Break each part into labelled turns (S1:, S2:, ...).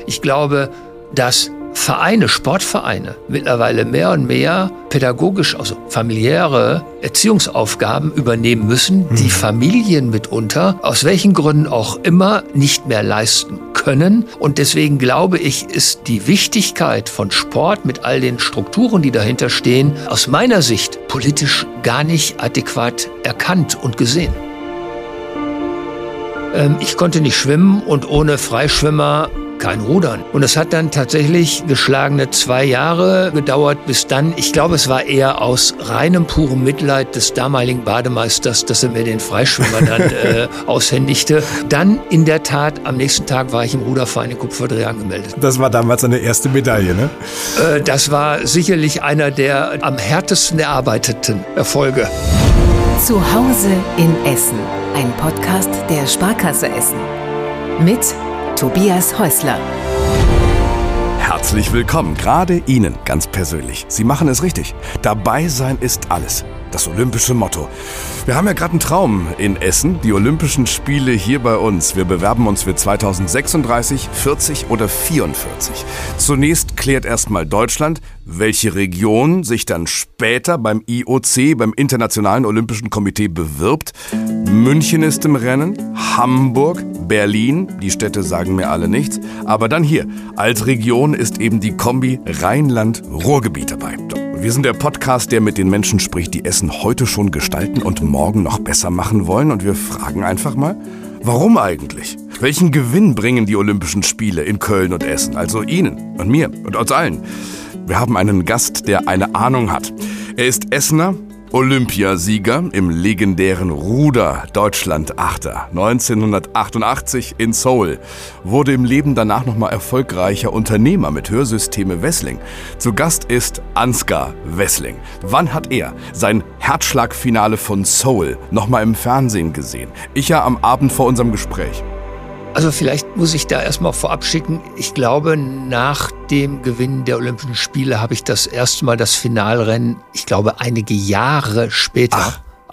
S1: Ich glaube, dass Vereine, Sportvereine mittlerweile mehr und mehr pädagogisch, also familiäre Erziehungsaufgaben übernehmen müssen, die Familien mitunter, aus welchen Gründen auch immer, nicht mehr leisten können. Und deswegen glaube ich, ist die Wichtigkeit von Sport mit all den Strukturen, die dahinter stehen, aus meiner Sicht politisch gar nicht adäquat erkannt und gesehen. Ich konnte nicht schwimmen und ohne Freischwimmer kein Rudern. Und es hat dann tatsächlich geschlagene 2 Jahre gedauert, bis dann, ich glaube, es war eher aus reinem purem Mitleid des damaligen Bademeisters, dass er mir den Freischwimmer dann aushändigte. Dann in der Tat, am nächsten Tag war ich im Ruderverein in Kupferdreh angemeldet.
S2: Das war damals eine erste Medaille, ne?
S1: Das war sicherlich einer der am härtesten erarbeiteten Erfolge.
S3: Zu Hause in Essen, ein Podcast der Sparkasse Essen. Mit Tobias Häusler.
S2: Herzlich willkommen, gerade Ihnen ganz persönlich. Sie machen es richtig. Dabei sein ist alles. Das olympische Motto. Wir haben ja gerade einen Traum in Essen, die Olympischen Spiele hier bei uns. Wir bewerben uns für 2036, 40 oder 44. Zunächst klärt erstmal Deutschland, welche Region sich dann später beim IOC, beim Internationalen Olympischen Komitee, bewirbt. München ist im Rennen, Hamburg, Berlin, die Städte sagen mir alle nichts. Aber dann hier, als Region ist eben die Kombi Rheinland-Ruhrgebiet dabei. Wir sind der Podcast, der mit den Menschen spricht, die Essen heute schon gestalten und morgen noch besser machen wollen. Und wir fragen einfach mal, warum eigentlich? Welchen Gewinn bringen die Olympischen Spiele in Köln und Essen? Also Ihnen und mir und uns allen. Wir haben einen Gast, der eine Ahnung hat. Er ist Essener, Olympiasieger im legendären Ruder-Deutschland-Achter 1988 in Seoul, wurde im Leben danach nochmal erfolgreicher Unternehmer mit Hörsysteme Wessling. Zu Gast ist Ansgar Wessling. Wann hat er sein Herzschlagfinale von Seoul nochmal im Fernsehen gesehen? Ich ja am Abend vor unserem Gespräch.
S1: Also vielleicht muss ich da erstmal vorab schicken, ich glaube, nach dem Gewinn der Olympischen Spiele habe ich das erste Mal das Finalrennen, ich glaube, einige Jahre später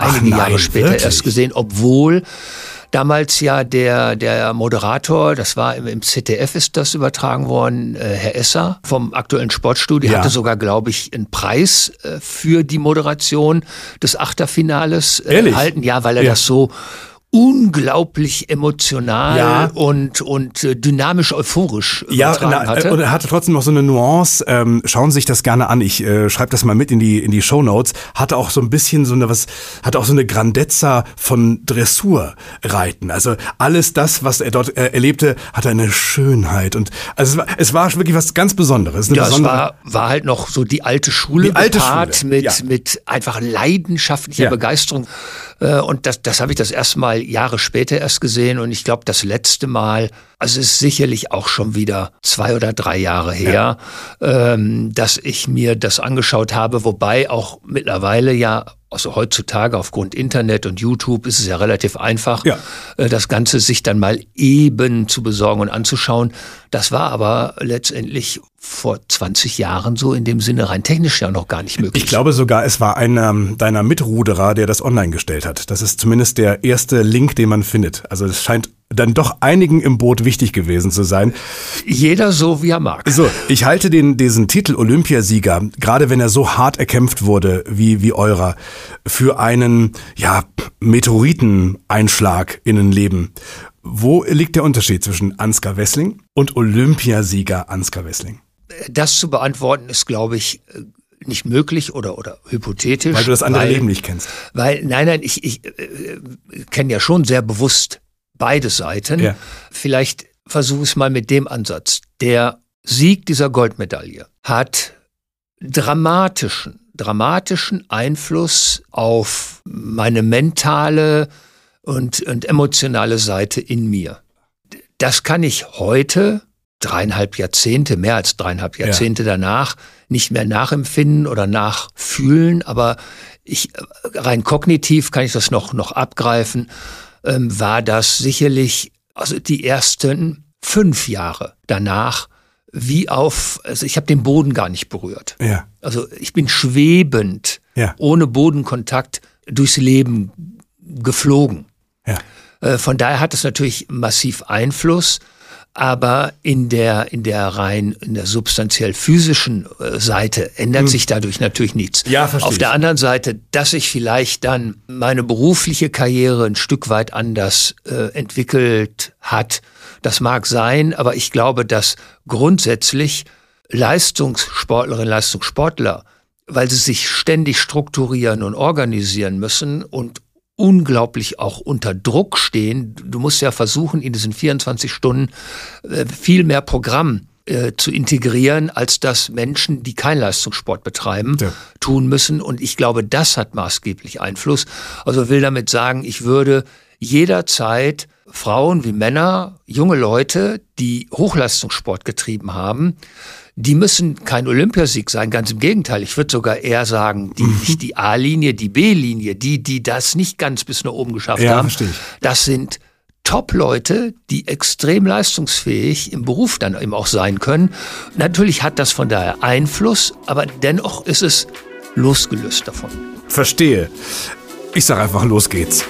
S1: erst gesehen, obwohl damals ja der Moderator, das war im ZDF ist das übertragen worden, Herr Esser vom aktuellen Sportstudio, hatte sogar, glaube ich, einen Preis für die Moderation des Achterfinales erhalten. Ja, weil er das so unglaublich emotional und dynamisch euphorisch übertragen hatte.
S2: Und er hatte trotzdem noch so eine Nuance. Schauen Sie sich das gerne an. Ich schreibe das mal mit in die Shownotes. Hatte auch so ein bisschen hatte auch so eine Grandezza von Dressurreiten. Also alles das, was er dort erlebte, hatte eine Schönheit. Und also es war wirklich was ganz Besonderes.
S1: Es war halt noch so die alte Schule gepaart mit einfach leidenschaftlicher Begeisterung. Und das habe ich das erste Mal Jahre später erst gesehen. Und ich glaube, das letzte Mal, also es ist sicherlich auch schon wieder 2 oder 3 Jahre her, dass ich mir das angeschaut habe. Wobei auch mittlerweile also heutzutage aufgrund Internet und YouTube ist es ja relativ einfach, das Ganze sich dann mal eben zu besorgen und anzuschauen. Das war aber letztendlich vor 20 Jahren so in dem Sinne rein technisch ja noch gar nicht möglich.
S2: Ich glaube sogar, es war einer deiner Mitruderer, der das online gestellt hat. Das ist zumindest der erste Link, den man findet. Also es scheint dann doch einigen im Boot wichtig gewesen zu sein.
S1: Jeder so, wie er mag.
S2: So, ich halte diesen Titel Olympiasieger, gerade wenn er so hart erkämpft wurde wie eurer, für einen Meteoriteneinschlag in ein Leben. Wo liegt der Unterschied zwischen Ansgar Wessling und Olympiasieger Ansgar Wessling?
S1: Das zu beantworten ist, glaube ich, nicht möglich oder hypothetisch.
S2: Weil du das andere Leben nicht kennst.
S1: Nein, ich kenne ja schon sehr bewusst beide Seiten. Ja. Vielleicht versuche ich es mal mit dem Ansatz. Der Sieg dieser Goldmedaille hat dramatischen Einfluss auf meine mentale und emotionale Seite in mir. Das kann ich heute, mehr als 3,5 Jahrzehnte danach, nicht mehr nachempfinden oder nachfühlen, aber rein kognitiv kann ich das noch abgreifen, war das sicherlich, also die ersten 5 Jahre danach, also ich habe den Boden gar nicht berührt. Ja. Also ich bin schwebend, ohne Bodenkontakt durchs Leben geflogen. Ja. Von daher hat es natürlich massiv Einfluss. Aber in der substanziell physischen Seite ändert sich dadurch natürlich nichts.
S2: Ja, verstehe.
S1: Auf der anderen Seite, dass sich vielleicht dann meine berufliche Karriere ein Stück weit anders entwickelt hat, das mag sein, aber ich glaube, dass grundsätzlich Leistungssportlerinnen, Leistungssportler, weil sie sich ständig strukturieren und organisieren müssen und unglaublich auch unter Druck stehen. Du musst ja versuchen, in diesen 24 Stunden viel mehr Programm zu integrieren, als das Menschen, die keinen Leistungssport betreiben, tun müssen. Und ich glaube, das hat maßgeblich Einfluss. Also will damit sagen, ich würde jederzeit Frauen wie Männer, junge Leute, die Hochleistungssport getrieben haben, die müssen kein Olympiasieg sein, ganz im Gegenteil. Ich würde sogar eher sagen, nicht die A-Linie, die B-Linie, die das nicht ganz bis nach oben geschafft haben, das sind Top-Leute, die extrem leistungsfähig im Beruf dann eben auch sein können. Natürlich hat das von daher Einfluss, aber dennoch ist es losgelöst davon.
S2: Verstehe. Ich sage einfach, los geht's.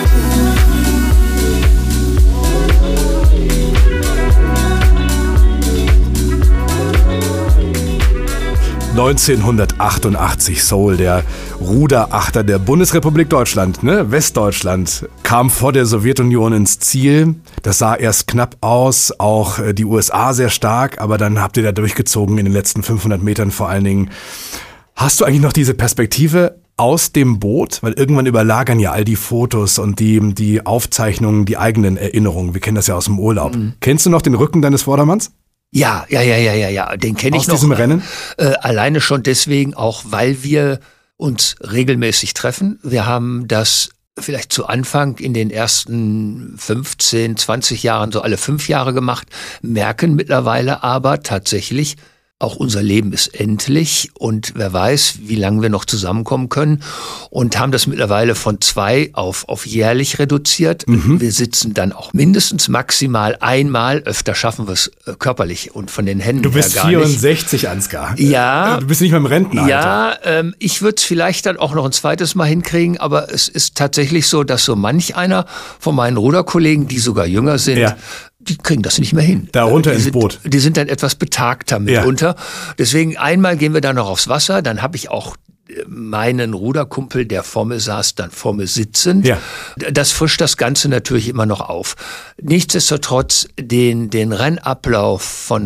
S2: (1988) Seoul, der Ruderachter der Bundesrepublik Deutschland, Westdeutschland, kam vor der Sowjetunion ins Ziel. Das sah erst knapp aus, auch die USA sehr stark, aber dann habt ihr da durchgezogen in den letzten 500 Metern vor allen Dingen. Hast du eigentlich noch diese Perspektive aus dem Boot? Weil irgendwann überlagern ja all die Fotos und die Aufzeichnungen, die eigenen Erinnerungen. Wir kennen das ja aus dem Urlaub. Kennst du noch den Rücken deines Vordermanns?
S1: Ja, den kenne ich noch.
S2: Aus diesem Rennen?
S1: Alleine schon deswegen auch, weil wir uns regelmäßig treffen. Wir haben das vielleicht zu Anfang in den ersten 15, 20 Jahren so alle 5 Jahre gemacht, merken mittlerweile aber tatsächlich, auch unser Leben ist endlich und wer weiß, wie lange wir noch zusammenkommen können und haben das mittlerweile von 2 auf jährlich reduziert. Wir sitzen dann auch mindestens maximal einmal, öfter schaffen wir es körperlich und von den Händen her gar nicht.
S2: Du bist 64, Ansgar.
S1: Ja.
S2: Du bist nicht mehr im Rentenalter.
S1: Ja, ich würde es vielleicht dann auch noch ein zweites Mal hinkriegen, aber es ist tatsächlich so, dass so manch einer von meinen Ruderkollegen, die sogar jünger sind, die kriegen das nicht mehr hin.
S2: Da runter ins Boot.
S1: Die sind dann etwas betagter mitunter. Deswegen einmal gehen wir dann noch aufs Wasser. Dann habe ich auch meinen Ruderkumpel, der vor mir saß, dann vor mir sitzend. Ja. Das frischt das Ganze natürlich immer noch auf. Nichtsdestotrotz den Rennablauf von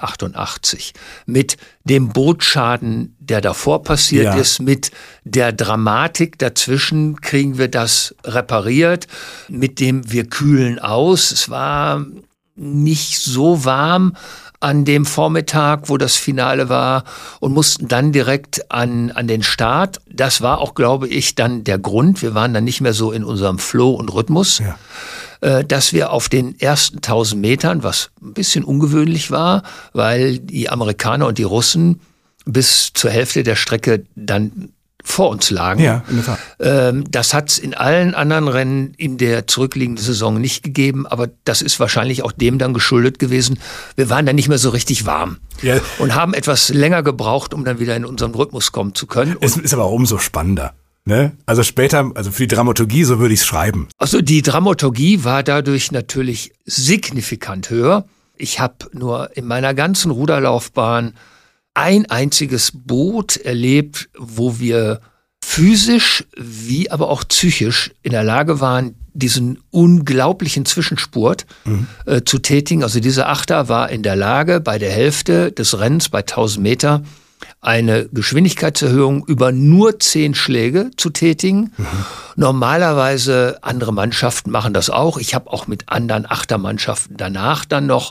S1: 1988 mit dem Bootschaden, der davor passiert ist, mit der Dramatik dazwischen kriegen wir das repariert, mit dem wir kühlen aus. Es war nicht so warm an dem Vormittag, wo das Finale war und mussten dann direkt an den Start. Das war auch, glaube ich, dann der Grund. Wir waren dann nicht mehr so in unserem Flow und Rhythmus, dass wir auf den ersten 1000 Metern, was ein bisschen ungewöhnlich war, weil die Amerikaner und die Russen bis zur Hälfte der Strecke dann vor uns lagen. Ja, in der Tat. Das hat es in allen anderen Rennen in der zurückliegenden Saison nicht gegeben, aber das ist wahrscheinlich auch dem dann geschuldet gewesen. Wir waren dann nicht mehr so richtig warm und haben etwas länger gebraucht, um dann wieder in unseren Rhythmus kommen zu können.
S2: Es ist aber auch umso spannender. Ne? Also später, also für die Dramaturgie, so würde ich es schreiben.
S1: Also die Dramaturgie war dadurch natürlich signifikant höher. Ich habe nur in meiner ganzen Ruderlaufbahn ein einziges Boot erlebt, wo wir physisch wie aber auch psychisch in der Lage waren, diesen unglaublichen Zwischenspurt zu tätigen. Also dieser Achter war in der Lage, bei der Hälfte des Rennens bei 1000 Meter eine Geschwindigkeitserhöhung über nur 10 Schläge zu tätigen. Normalerweise andere Mannschaften machen das auch. Ich habe auch mit anderen Achtermannschaften danach dann noch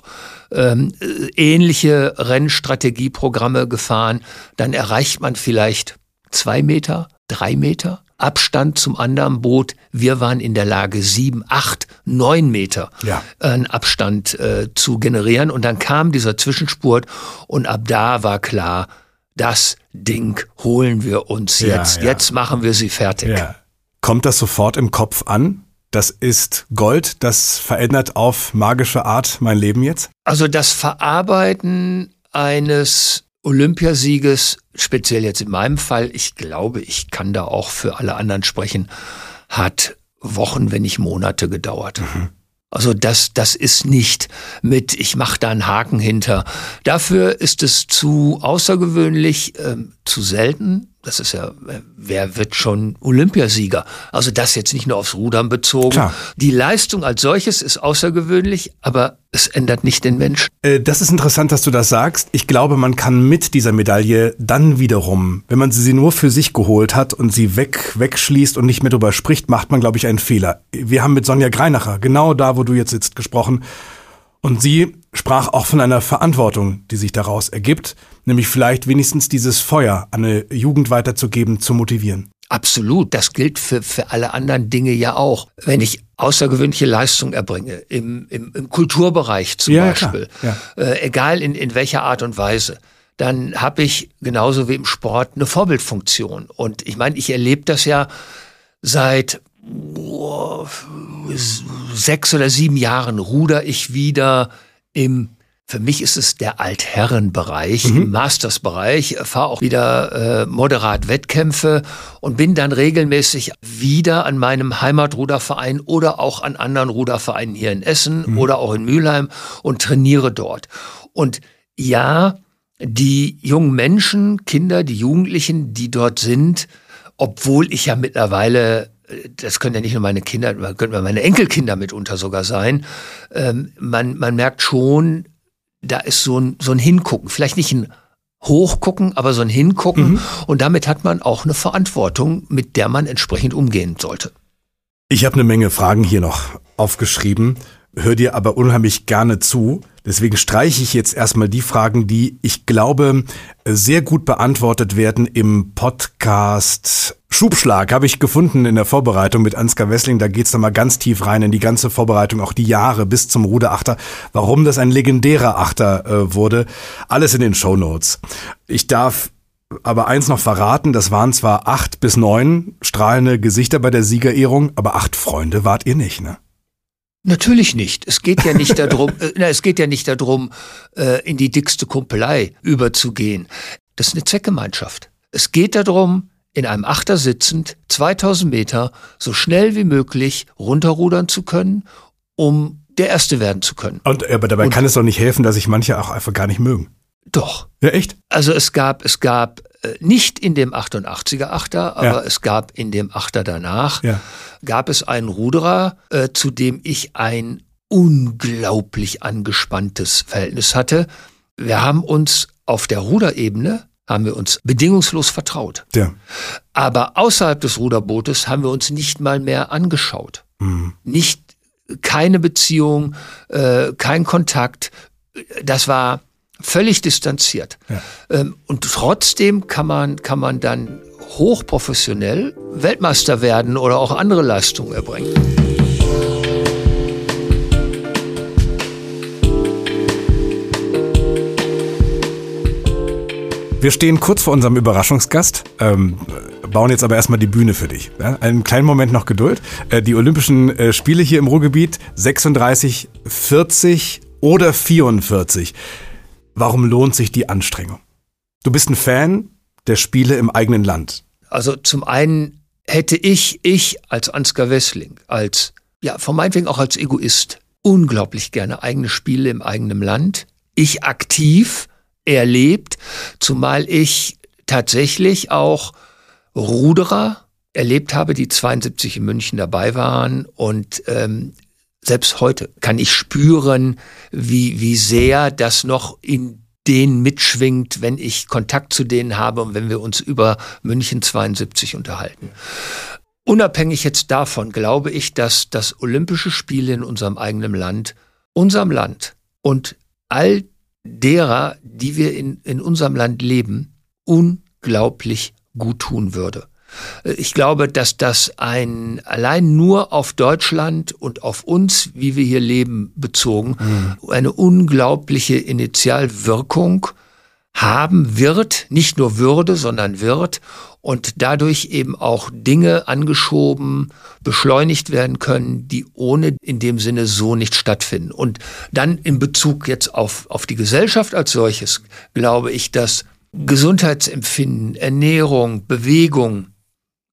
S1: ähnliche Rennstrategieprogramme gefahren. Dann erreicht man vielleicht 2 Meter, 3 Meter Abstand zum anderen Boot. Wir waren in der Lage, 7, 8, 9 Meter Abstand zu generieren. Und dann kam dieser Zwischenspurt und ab da war klar, das Ding holen wir uns jetzt. Jetzt machen wir sie fertig.
S2: Ja. Kommt das sofort im Kopf an? Das ist Gold, das verändert auf magische Art mein Leben jetzt?
S1: Also das Verarbeiten eines Olympiasieges, speziell jetzt in meinem Fall, ich glaube, ich kann da auch für alle anderen sprechen, hat Wochen, wenn nicht Monate gedauert. Also das ist nicht mit, ich mache da einen Haken hinter. Dafür ist es zu außergewöhnlich, zu selten. Das ist ja, wer wird schon Olympiasieger? Also das jetzt nicht nur aufs Rudern bezogen.
S2: Klar.
S1: Die Leistung als solches ist außergewöhnlich, aber es ändert nicht den Menschen.
S2: Das ist interessant, dass du das sagst. Ich glaube, man kann mit dieser Medaille dann wiederum, wenn man sie nur für sich geholt hat und sie wegschließt und nicht mehr drüber spricht, macht man, glaube ich, einen Fehler. Wir haben mit Sonja Greinacher, genau da, wo du jetzt sitzt, gesprochen. Und sie sprach auch von einer Verantwortung, die sich daraus ergibt, nämlich vielleicht wenigstens dieses Feuer an eine Jugend weiterzugeben, zu motivieren.
S1: Absolut, das gilt für alle anderen Dinge ja auch. Wenn ich außergewöhnliche Leistung erbringe, im Kulturbereich zum Beispiel, egal in welcher Art und Weise, dann habe ich genauso wie im Sport eine Vorbildfunktion. Und ich meine, ich erlebe das ja seit 6 oder 7 Jahren ruder ich wieder für mich ist es der Altherrenbereich, im Mastersbereich, fahre auch wieder moderat Wettkämpfe und bin dann regelmäßig wieder an meinem Heimatruderverein oder auch an anderen Rudervereinen hier in Essen oder auch in Mülheim und trainiere dort. Und ja, die jungen Menschen, Kinder, die Jugendlichen, die dort sind, obwohl ich ja mittlerweile, das können ja nicht nur meine Kinder, können meine Enkelkinder mitunter sogar sein, man merkt schon, da ist so ein Hingucken, vielleicht nicht ein Hochgucken, aber so ein Hingucken. Und damit hat man auch eine Verantwortung, mit der man entsprechend umgehen sollte.
S2: Ich habe eine Menge Fragen hier noch aufgeschrieben, hör dir aber unheimlich gerne zu. Deswegen streiche ich jetzt erstmal die Fragen, die ich glaube sehr gut beantwortet werden im Podcast Schubschlag. Habe ich gefunden in der Vorbereitung mit Ansgar Wessling. Da geht's nochmal ganz tief rein in die ganze Vorbereitung, auch die Jahre bis zum Ruderachter. Warum das ein legendärer Achter wurde. Alles in den Shownotes. Ich darf aber eins noch verraten, das waren zwar 8 bis 9 strahlende Gesichter bei der Siegerehrung, aber 8 Freunde wart ihr nicht, ne?
S1: Natürlich nicht. Es geht ja nicht darum, in die dickste Kumpelei überzugehen. Das ist eine Zweckgemeinschaft. Es geht darum, in einem Achter sitzend 2000 Meter so schnell wie möglich runterrudern zu können, um der Erste werden zu können.
S2: Aber dabei kann es doch nicht helfen, dass sich manche auch einfach gar nicht mögen.
S1: Doch.
S2: Ja, echt?
S1: Also es gab nicht in dem 88er Achter, aber es gab in dem Achter danach, gab es einen Ruderer, zu dem ich ein unglaublich angespanntes Verhältnis hatte. Wir haben uns auf der Ruderebene bedingungslos vertraut. Ja. Aber außerhalb des Ruderbootes haben wir uns nicht mal mehr angeschaut. Keine Beziehung, kein Kontakt. Das war völlig distanziert. Ja. Und trotzdem kann man dann hochprofessionell Weltmeister werden oder auch andere Leistungen erbringen.
S2: Wir stehen kurz vor unserem Überraschungsgast, bauen jetzt aber erstmal die Bühne für dich. Ja? Einen kleinen Moment noch Geduld. Die Olympischen Spiele hier im Ruhrgebiet, 36, 40 oder 44. Warum lohnt sich die Anstrengung? Du bist ein Fan der Spiele im eigenen Land.
S1: Also zum einen hätte ich als Ansgar Wessling, von meinetwegen auch als Egoist, unglaublich gerne eigene Spiele im eigenen Land. Ich aktiv erlebt, zumal ich tatsächlich auch Ruderer erlebt habe, die 72 in München dabei waren und selbst heute kann ich spüren, wie sehr das noch in denen mitschwingt, wenn ich Kontakt zu denen habe und wenn wir uns über München 72 unterhalten. Unabhängig jetzt davon glaube ich, dass das Olympische Spiele in unserem eigenen Land, unserem Land und all derer, die wir in unserem Land leben, unglaublich gut tun würde. Ich glaube, dass das allein nur auf Deutschland und auf uns, wie wir hier leben, bezogen, eine unglaubliche Initialwirkung haben wird, nicht nur würde, sondern wird und dadurch eben auch Dinge angeschoben, beschleunigt werden können, die ohne in dem Sinne so nicht stattfinden. Und dann in Bezug jetzt auf die Gesellschaft als solches, glaube ich, dass Gesundheitsempfinden, Ernährung, Bewegung,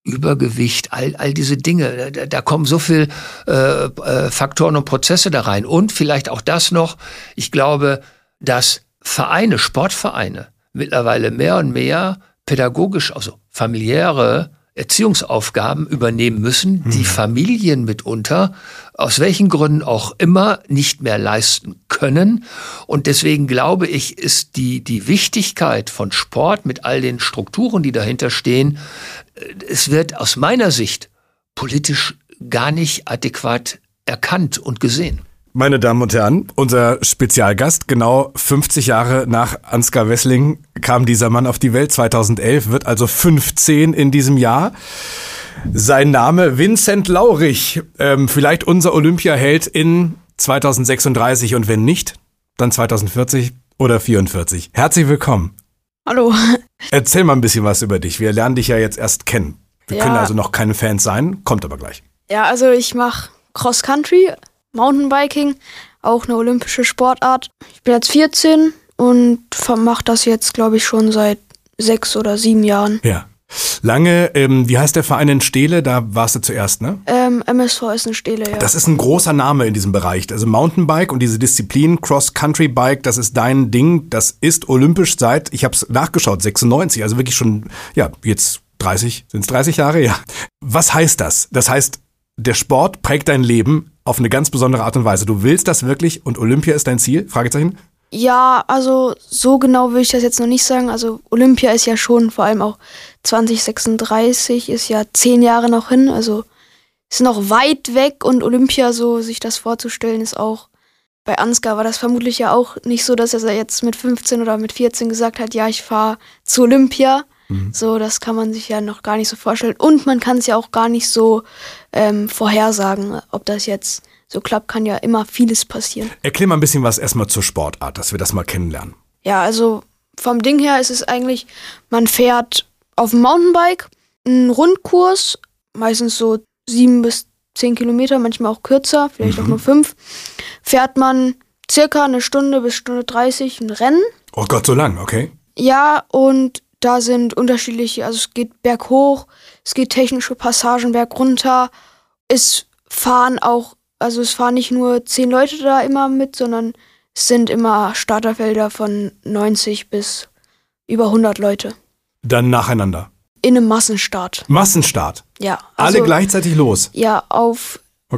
S1: Übergewicht, all diese Dinge, da kommen so viel Faktoren und Prozesse da rein. Und vielleicht auch das noch, ich glaube, dass Sportvereine mittlerweile mehr und mehr pädagogisch, also familiäre Erziehungsaufgaben übernehmen müssen, die Familien mitunter, aus welchen Gründen auch immer, nicht mehr leisten können. Und deswegen glaube ich, ist die Wichtigkeit von Sport mit all den Strukturen, die dahinter stehen, es wird aus meiner Sicht politisch gar nicht adäquat erkannt und gesehen.
S2: Meine Damen und Herren, unser Spezialgast, genau 50 Jahre nach Ansgar Wessling kam dieser Mann auf die Welt, 2011, wird also 15 in diesem Jahr. Sein Name Vincent Laurich, vielleicht unser Olympiaheld in 2036 und wenn nicht, dann 2040 oder 44. Herzlich willkommen.
S4: Hallo.
S2: Erzähl mal ein bisschen was über dich. Wir lernen dich ja jetzt erst kennen. Wir können also noch keine Fans sein, kommt aber gleich.
S4: Ja, also ich mache Cross-Country, Mountainbiking, auch eine olympische Sportart. Ich bin jetzt 14 und mache das jetzt, glaube ich, schon seit 6 oder 7 Jahren.
S2: Ja. Lange, wie heißt der Verein in Steele? Da warst du zuerst, ne?
S4: MSV Essen-Steele, ja.
S2: Das ist ein großer Name in diesem Bereich. Also Mountainbike und diese Disziplin Cross-Country-Bike, das ist dein Ding. Das ist olympisch seit, ich habe es nachgeschaut, 96. Also wirklich schon, ja, jetzt 30, sind es 30 Jahre? Ja. Was heißt das? Das heißt, der Sport prägt dein Leben auf eine ganz besondere Art und Weise. Du willst das wirklich und Olympia ist dein Ziel? Fragezeichen?
S4: Ja, also so genau will ich das jetzt noch nicht sagen. Also Olympia ist ja schon, vor allem auch 2036 ist ja 10 Jahre noch hin. Also ist noch weit weg und Olympia, so sich das vorzustellen, ist auch, bei Ansgar war das vermutlich ja auch nicht so, dass er jetzt mit 15 oder mit 14 gesagt hat, ja, ich fahre zu Olympia. So, das kann man sich ja noch gar nicht so vorstellen. Und man kann es ja auch gar nicht so vorhersagen, ob das jetzt so klappt, kann ja immer vieles passieren.
S2: Erklär mal ein bisschen was erstmal zur Sportart, dass wir das mal kennenlernen.
S4: Ja, also vom Ding her ist es eigentlich, man fährt auf dem Mountainbike einen Rundkurs, meistens so 7 bis 10 Kilometer, manchmal auch kürzer, vielleicht auch nur 5, fährt man circa eine Stunde bis Stunde 30 ein Rennen.
S2: Oh Gott, so lang, okay.
S4: Ja, und da sind unterschiedliche, also es geht berghoch, es geht technische Passagen bergunter, es fahren nicht nur 10 Leute da immer mit, sondern es sind immer Starterfelder von 90 bis über 100 Leute.
S2: Dann nacheinander?
S4: In einem Massenstart.
S2: Massenstart?
S4: Ja.
S2: Also, alle gleichzeitig los?
S4: Ja, auf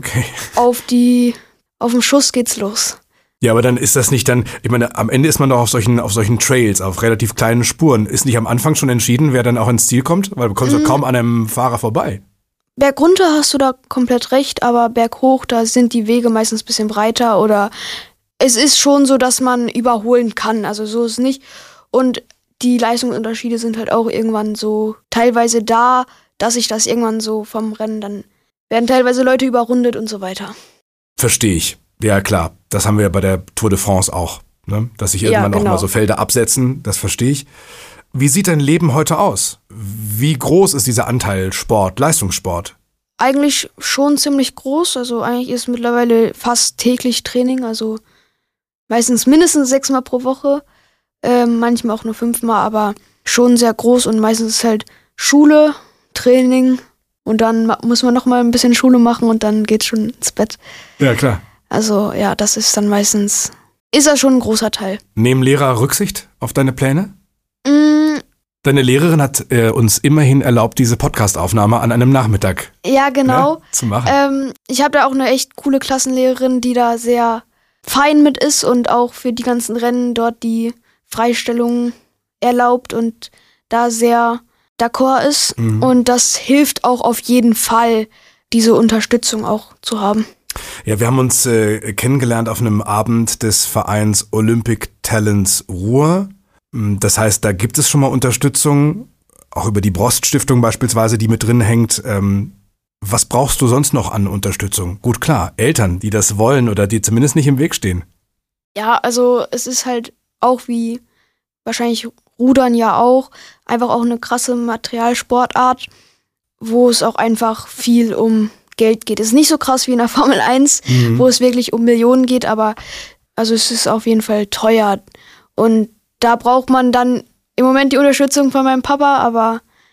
S4: dem Schuss geht's los.
S2: Ja, aber dann ist das nicht dann, ich meine, am Ende ist man doch auf solchen Trails, auf relativ kleinen Spuren. Ist nicht am Anfang schon entschieden, wer dann auch ins Ziel kommt? Weil du kommst doch kaum an einem Fahrer vorbei.
S4: Bergunter hast du da komplett recht, aber berghoch, da sind die Wege meistens ein bisschen breiter oder es ist schon so, dass man überholen kann, also so ist es nicht. Und die Leistungsunterschiede sind halt auch irgendwann so teilweise da, dass sich das irgendwann so vom Rennen, dann werden teilweise Leute überrundet und so weiter.
S2: Verstehe ich. Ja, klar. Das haben wir ja bei der Tour de France auch, ne? Dass sich irgendwann auch mal so Felder absetzen, das verstehe ich. Wie sieht dein Leben heute aus? Wie groß ist dieser Anteil Sport, Leistungssport?
S4: Eigentlich schon ziemlich groß, also eigentlich ist mittlerweile fast täglich Training, also meistens mindestens 6 Mal pro Woche, manchmal auch nur 5 Mal, aber schon sehr groß und meistens ist halt Schule, Training und dann muss man noch mal ein bisschen Schule machen und dann geht's schon ins Bett.
S2: Ja, klar.
S4: Also ja, das ist dann meistens, ist das schon ein großer Teil.
S2: Nehmen Lehrer Rücksicht auf deine Pläne? Deine Lehrerin hat uns immerhin erlaubt, diese Podcast-Aufnahme an einem Nachmittag zu machen.
S4: Ich habe da auch eine echt coole Klassenlehrerin, die da sehr fein mit ist und auch für die ganzen Rennen dort die Freistellungen erlaubt und da sehr d'accord ist. Und das hilft auch auf jeden Fall, diese Unterstützung auch zu haben.
S2: Ja, wir haben uns kennengelernt auf einem Abend des Vereins Olympic Talents Ruhr. Das heißt, da gibt es schon mal Unterstützung, auch über die Brost-Stiftung beispielsweise, die mit drin hängt. Was brauchst du sonst noch an Unterstützung? Gut, klar, Eltern, die das wollen oder die zumindest nicht im Weg stehen.
S4: Ja, also es ist halt auch wie wahrscheinlich Rudern ja auch, einfach auch eine krasse Materialsportart, wo es auch einfach viel um Geld geht. Es ist nicht so krass wie in der Formel 1, wo es wirklich um Millionen geht, aber also es ist auf jeden Fall teuer. Und da braucht man dann im Moment die Unterstützung von meinem Papa, aber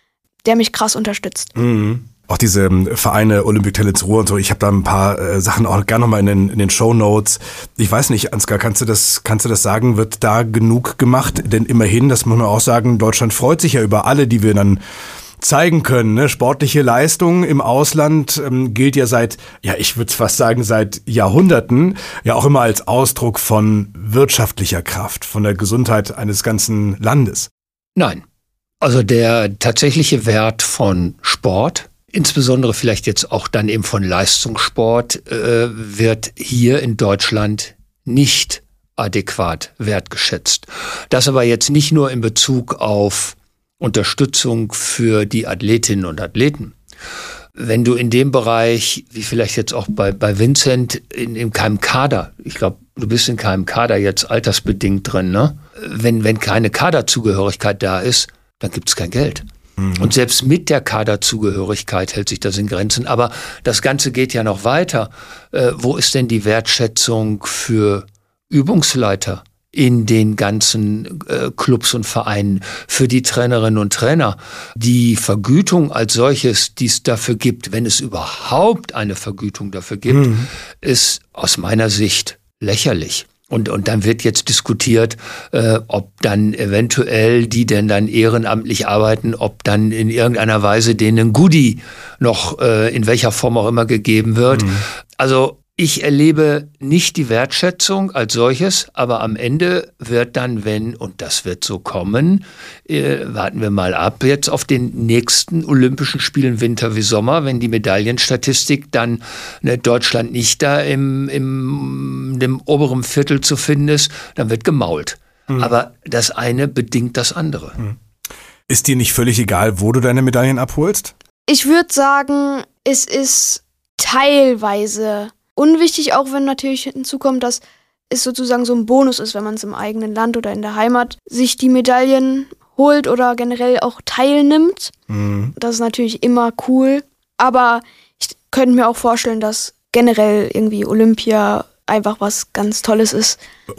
S4: der mich krass unterstützt.
S2: Mhm. Auch diese Vereine Olympic Talents Ruhr und so, ich habe da ein paar Sachen auch gerne nochmal in den Shownotes. Ich weiß nicht, Ansgar, kannst du das sagen, wird da genug gemacht? Denn immerhin, das muss man auch sagen, Deutschland freut sich ja über alle, die wir dann zeigen können. Ne? Sportliche Leistung im Ausland gilt ja ich würde fast sagen, seit Jahrhunderten ja auch immer als Ausdruck von wirtschaftlicher Kraft, von der Gesundheit eines ganzen Landes.
S1: Nein. Also der tatsächliche Wert von Sport, insbesondere vielleicht jetzt auch dann eben von Leistungssport, wird hier in Deutschland nicht adäquat wertgeschätzt. Das aber jetzt nicht nur in Bezug auf Unterstützung für die Athletinnen und Athleten. Wenn du in dem Bereich, wie vielleicht jetzt auch bei Vincent, in keinem Kader, ich glaube, du bist in keinem Kader jetzt altersbedingt drin, ne? Wenn keine Kaderzugehörigkeit da ist, dann gibt es kein Geld. Und selbst mit der Kaderzugehörigkeit hält sich das in Grenzen. Aber das Ganze geht ja noch weiter. Wo ist denn die Wertschätzung für Übungsleiter in den ganzen Clubs und Vereinen, für die Trainerinnen und Trainer? Die Vergütung als solches, die es dafür gibt, wenn es überhaupt eine Vergütung dafür gibt, ist aus meiner Sicht lächerlich. Und dann wird jetzt diskutiert, ob dann eventuell die denn dann ehrenamtlich arbeiten, ob dann in irgendeiner Weise denen ein Goodie noch in welcher Form auch immer gegeben wird. Also ich erlebe nicht die Wertschätzung als solches, aber am Ende wird dann, und das wird so kommen, warten wir mal ab, jetzt auf den nächsten Olympischen Spielen Winter wie Sommer, wenn die Medaillenstatistik dann Deutschland nicht da im dem oberen Viertel zu finden ist, dann wird gemault. Aber das eine bedingt das andere.
S2: Ist dir nicht völlig egal, wo du deine Medaillen abholst?
S4: Ich würde sagen, es ist teilweise unwichtig, auch wenn natürlich hinzukommt, dass es sozusagen so ein Bonus ist, wenn man es im eigenen Land oder in der Heimat sich die Medaillen holt oder generell auch teilnimmt. Das ist natürlich immer cool. Aber ich könnte mir auch vorstellen, dass generell irgendwie Olympia einfach was ganz Tolles ist.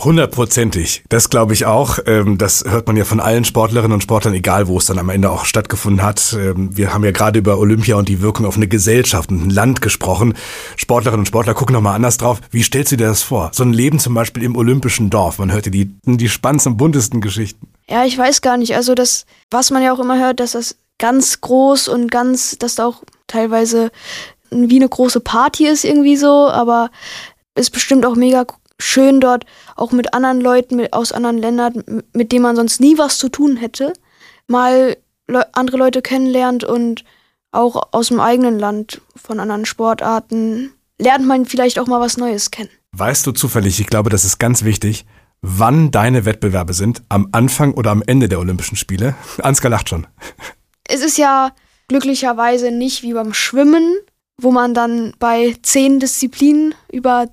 S2: 100%. Das glaube ich auch. Das hört man ja von allen Sportlerinnen und Sportlern, egal wo es dann am Ende auch stattgefunden hat. Wir haben ja gerade über Olympia und die Wirkung auf eine Gesellschaft und ein Land gesprochen. Sportlerinnen und Sportler gucken nochmal anders drauf. Wie stellst du dir das vor? So ein Leben zum Beispiel im Olympischen Dorf. Man hört ja die spannendsten und buntesten Geschichten.
S4: Ja, ich weiß gar nicht. Also das, was man ja auch immer hört, dass das ganz groß und dass da auch teilweise wie eine große Party ist irgendwie so, aber ist bestimmt auch mega schön dort, auch mit anderen Leuten aus anderen Ländern, mit denen man sonst nie was zu tun hätte, mal andere Leute kennenlernt und auch aus dem eigenen Land von anderen Sportarten lernt man vielleicht auch mal was Neues kennen.
S2: Weißt du zufällig, ich glaube, das ist ganz wichtig, wann deine Wettbewerbe sind, am Anfang oder am Ende der Olympischen Spiele? Ansgar lacht schon.
S4: Es ist ja glücklicherweise nicht wie beim Schwimmen, wo man dann bei 10 Disziplinen über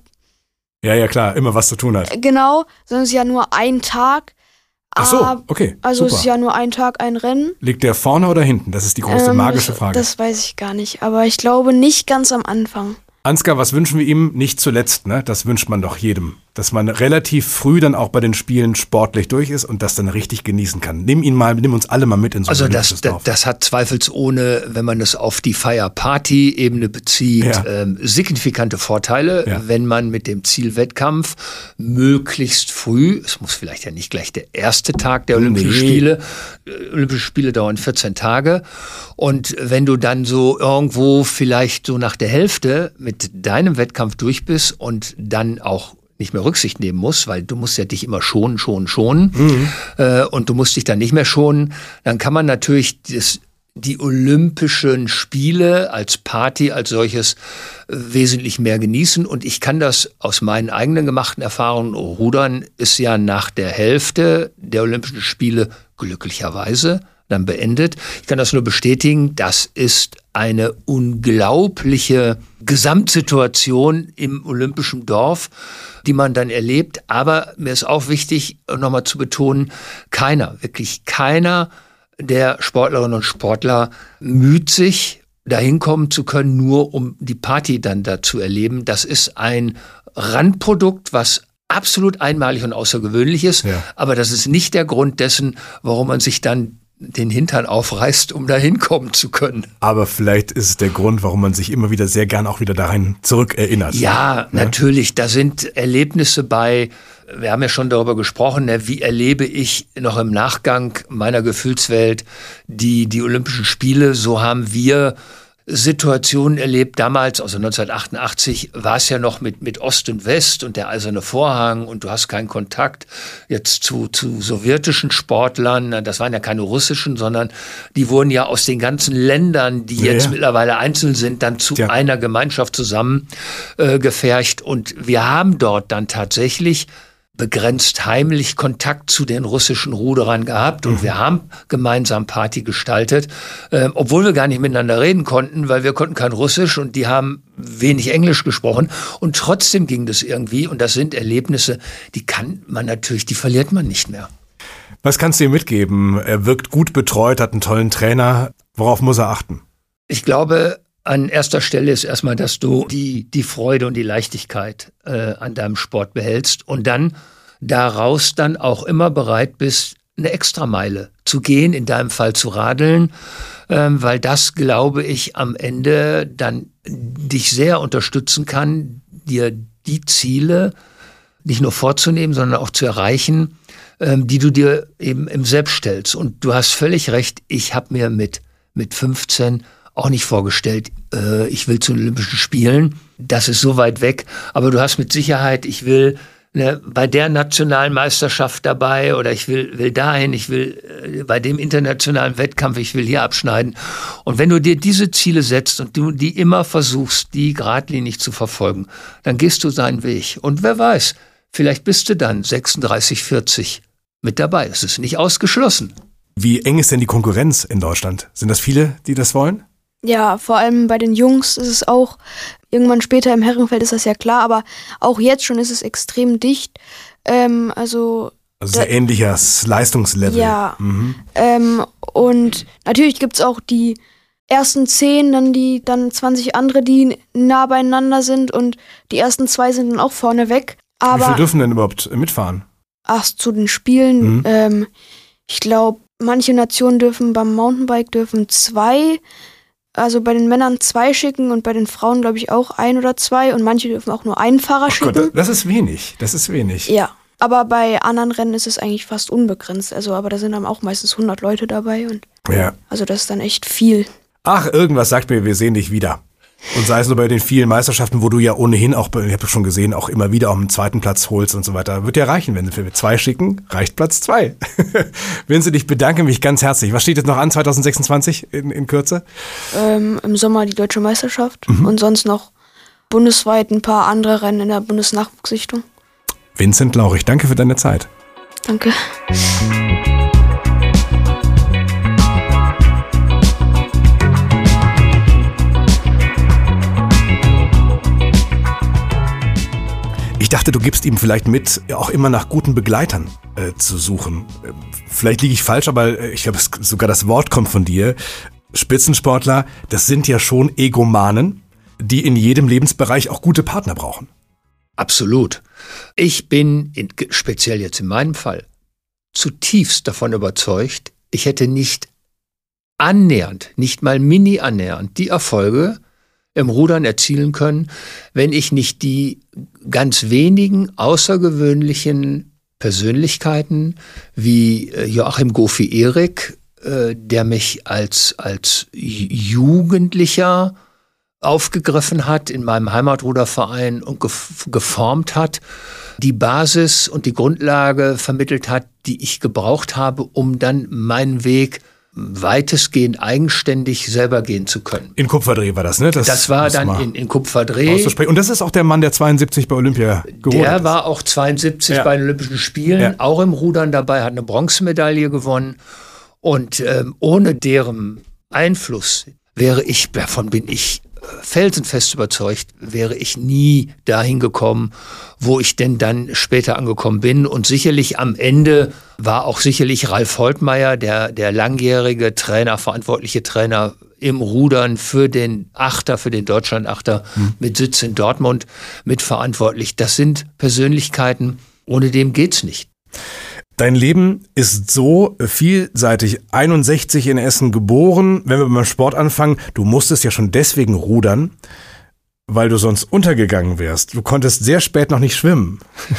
S2: ja, klar, immer was zu tun hat.
S4: Genau, sondern es ist ja nur ein Tag.
S2: Ach so, okay,
S4: Also
S2: super.
S4: es ist ja nur ein Tag, ein Rennen.
S2: Liegt der vorne oder hinten? Das ist die große magische Frage.
S4: Das weiß ich gar nicht, aber ich glaube nicht ganz am Anfang.
S2: Ansgar, was wünschen wir ihm? Nicht zuletzt, ne? Das wünscht man doch jedem. Dass man relativ früh dann auch bei den Spielen sportlich durch ist und das dann richtig genießen kann. Nimm uns alle mal mit in so ein
S1: olympisches Dorf. Das hat zweifelsohne, wenn man es auf die Feier-Party-Ebene bezieht, signifikante Vorteile, wenn man mit dem Zielwettkampf möglichst früh, es muss vielleicht ja nicht gleich der erste Tag der Olympischen Spiele, Olympische Spiele dauern 14 Tage, und wenn du dann so irgendwo vielleicht so nach der Hälfte mit deinem Wettkampf durch bist und dann auch nicht mehr Rücksicht nehmen musst, weil du musst ja dich immer schonen. Und du musst dich dann nicht mehr schonen, dann kann man natürlich die Olympischen Spiele als Party als solches wesentlich mehr genießen. Und ich kann das aus meinen eigenen gemachten Erfahrungen, Rudern ist ja nach der Hälfte der Olympischen Spiele glücklicherweise dann beendet. Ich kann das nur bestätigen, das ist eine unglaubliche Gesamtsituation im Olympischen Dorf, die man dann erlebt. Aber mir ist auch wichtig, nochmal zu betonen, wirklich keiner der Sportlerinnen und Sportler müht sich, dahin kommen zu können, nur um die Party dann da zu erleben. Das ist ein Randprodukt, was absolut einmalig und außergewöhnlich ist. Ja. Aber das ist nicht der Grund dessen, warum man sich dann den Hintern aufreißt, um da hinkommen zu können.
S2: Aber vielleicht ist es der Grund, warum man sich immer wieder sehr gern auch wieder daran zurückerinnert.
S1: Ja, natürlich. Da sind Erlebnisse bei. Wir haben ja schon darüber gesprochen, wie erlebe ich noch im Nachgang meiner Gefühlswelt die Olympischen Spiele. So haben wir Situationen erlebt. Damals, also 1988, war es ja noch mit Ost und West und der eiserne Vorhang und du hast keinen Kontakt jetzt zu sowjetischen Sportlern. Das waren ja keine russischen, sondern die wurden ja aus den ganzen Ländern, die jetzt mittlerweile einzeln sind, dann zu einer Gemeinschaft zusammengefercht. Und wir haben dort dann tatsächlich begrenzt heimlich Kontakt zu den russischen Ruderern gehabt und wir haben gemeinsam Party gestaltet, obwohl wir gar nicht miteinander reden konnten, weil wir konnten kein Russisch und die haben wenig Englisch gesprochen und trotzdem ging das irgendwie und das sind Erlebnisse, die verliert man nicht mehr.
S2: Was kannst du ihm mitgeben? Er wirkt gut betreut, hat einen tollen Trainer. Worauf muss er achten?
S1: Ich glaube, an erster Stelle ist erstmal, dass du die Freude und die Leichtigkeit an deinem Sport behältst und dann daraus dann auch immer bereit bist, eine Extrameile zu gehen, in deinem Fall zu radeln, weil das, glaube ich, am Ende dann dich sehr unterstützen kann, dir die Ziele nicht nur vorzunehmen, sondern auch zu erreichen, die du dir eben im Selbst stellst. Und du hast völlig recht, ich habe mir mit 15 auch nicht vorgestellt, ich will zu den Olympischen Spielen. Das ist so weit weg. Aber du hast mit Sicherheit, ich will bei der nationalen Meisterschaft dabei oder ich will dahin, ich will bei dem internationalen Wettkampf, ich will hier abschneiden. Und wenn du dir diese Ziele setzt und du die immer versuchst, die geradlinig zu verfolgen, dann gehst du seinen Weg. Und wer weiß, vielleicht bist du dann 36, 40 mit dabei. Das ist nicht ausgeschlossen.
S2: Wie eng ist denn die Konkurrenz in Deutschland? Sind das viele, die das wollen?
S4: Ja, vor allem bei den Jungs ist es auch, irgendwann später im Herrenfeld ist das ja klar, aber auch jetzt schon ist es extrem dicht. Also
S2: sehr ähnliches Leistungslevel.
S4: Ja, und natürlich gibt's auch die ersten 10, dann 20 andere, die nah beieinander sind und die ersten 2 sind dann auch vorne weg. Aber
S2: wie viele dürfen denn überhaupt mitfahren?
S4: Zu den Spielen, ich glaube, manche Nationen dürfen beim Mountainbike 2, also bei den Männern 2 schicken und bei den Frauen, glaube ich, auch 1 oder 2 und manche dürfen auch nur einen Fahrer schicken.
S2: Gott, das ist wenig. Ja,
S4: aber bei anderen Rennen ist es eigentlich fast unbegrenzt. Also, aber da sind dann auch meistens 100 Leute dabei und also das ist dann echt viel.
S2: Ach, irgendwas sagt mir, wir sehen dich wieder. Und sei es nur bei den vielen Meisterschaften, wo du ja ohnehin auch, ich habe schon gesehen, auch immer wieder auf den 2. Platz holst und so weiter. Wird ja reichen, wenn sie 2 schicken, reicht Platz 2. Vincent, ich bedanke mich ganz herzlich. Was steht jetzt noch an 2026 in Kürze?
S4: Im Sommer die Deutsche Meisterschaft und sonst noch bundesweit ein paar andere Rennen in der Bundesnachwuchssichtung.
S2: Vincent Laurich, danke für deine Zeit.
S4: Danke.
S2: Ich dachte, du gibst ihm vielleicht mit, auch immer nach guten Begleitern zu suchen. Vielleicht liege ich falsch, aber ich glaube, sogar das Wort kommt von dir. Spitzensportler, das sind ja schon Egomanen, die in jedem Lebensbereich auch gute Partner brauchen.
S1: Absolut. Ich bin, speziell jetzt in meinem Fall, zutiefst davon überzeugt, ich hätte nicht mal mini-annähernd die Erfolge im Rudern erzielen können, wenn ich nicht die ganz wenigen außergewöhnlichen Persönlichkeiten wie Joachim Gofi-Erik, der mich als Jugendlicher aufgegriffen hat in meinem Heimatruderverein und geformt hat, die Basis und die Grundlage vermittelt hat, die ich gebraucht habe, um dann meinen Weg weitestgehend eigenständig selber gehen zu können.
S2: In Kupferdreh war das, ne?
S1: Das war dann in Kupferdreh.
S2: Und das ist auch der Mann, der 72 bei Olympia geholt hat.
S1: Der war auch 72 bei den Olympischen Spielen, auch im Rudern dabei, hat eine Bronzemedaille gewonnen. Und ohne deren Einfluss davon bin ich felsenfest überzeugt, wäre ich nie dahin gekommen, wo ich denn dann später angekommen bin. Und sicherlich am Ende war auch sicherlich Ralf Holtmeier, der langjährige Trainer, verantwortliche Trainer im Rudern für den Achter, für den Deutschland-Achter mit Sitz in Dortmund mitverantwortlich. Das sind Persönlichkeiten, ohne dem geht's nicht.
S2: Dein Leben ist so vielseitig. 61 in Essen geboren. Wenn wir beim Sport anfangen, du musstest ja schon deswegen rudern, weil du sonst untergegangen wärst. Du konntest sehr spät noch nicht schwimmen.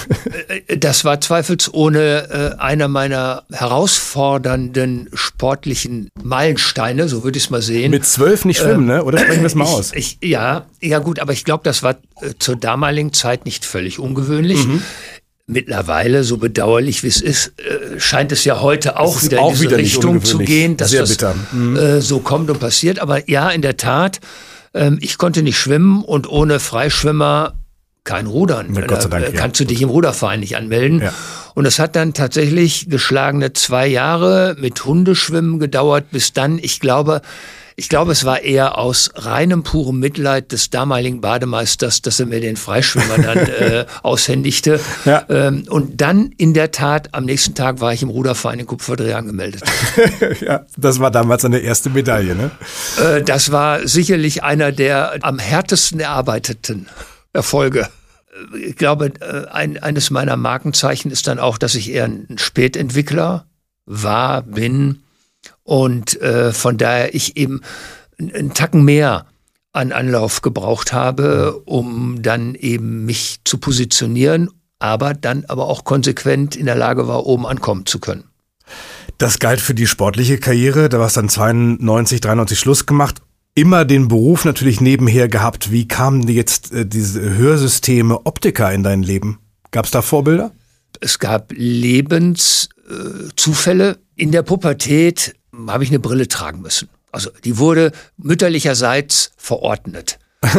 S1: Das war zweifelsohne einer meiner herausfordernden sportlichen Meilensteine, so würde ich es mal sehen.
S2: Mit 12 nicht schwimmen, ne? Oder sprechen wir es mal aus?
S1: Ja gut, aber ich glaube, das war zur damaligen Zeit nicht völlig ungewöhnlich. Mhm. Mittlerweile, so bedauerlich wie es ist, scheint es ja heute auch wieder in diese Richtung zu gehen, dass das so kommt und passiert. Aber ja, in der Tat, ich konnte nicht schwimmen und ohne Freischwimmer kein Rudern.
S2: Gott sei Dank,
S1: kannst du dich im Ruderverein nicht anmelden. Ja. Und es hat dann tatsächlich geschlagene 2 Jahre mit Hundeschwimmen gedauert, bis dann, ich glaube, es war eher aus reinem purem Mitleid des damaligen Bademeisters, dass er mir den Freischwimmer dann aushändigte. Ja. Und dann in der Tat, am nächsten Tag war ich im Ruderverein in Kupferdreh angemeldet.
S2: Ja, das war damals eine erste Medaille, ne?
S1: Das war sicherlich einer der am härtesten erarbeiteten Erfolge. Ich glaube, eines meiner Markenzeichen ist dann auch, dass ich eher ein Spätentwickler bin. Und von daher ich eben einen Tacken mehr an Anlauf gebraucht habe, um dann eben mich zu positionieren, aber auch konsequent in der Lage war, oben ankommen zu können.
S2: Das galt für die sportliche Karriere, da warst dann 92, 93 Schluss gemacht. Immer den Beruf natürlich nebenher gehabt. Wie kamen jetzt diese Hörsysteme Optiker in dein Leben? Gab es da Vorbilder?
S1: Es gab Lebenszufälle. In der Pubertät habe ich eine Brille tragen müssen. Also die wurde mütterlicherseits verordnet.